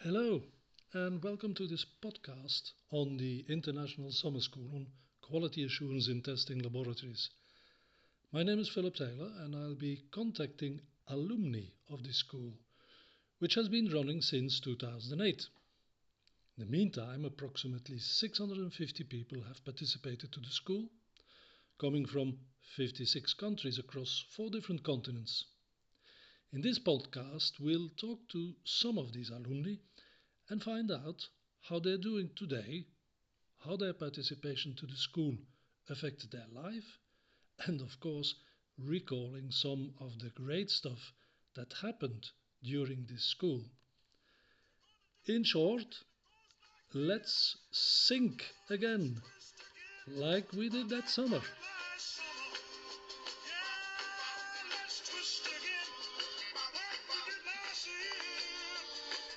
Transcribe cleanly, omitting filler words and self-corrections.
Hello, and welcome to this podcast on the International Summer School on Quality Assurance in Testing Laboratories. My name is Philip Taylor, and I'll be contacting alumni of this school, which has been running since 2008. In the meantime, approximately 650 people have participated to the school, coming from 56 countries across 4 different continents. In this podcast, we'll talk to some of these alumni and find out how they're doing today, how their participation to the school affected their life, and of course, recalling some of the great stuff that happened during this school. In short, let's sink again, like we did that summer.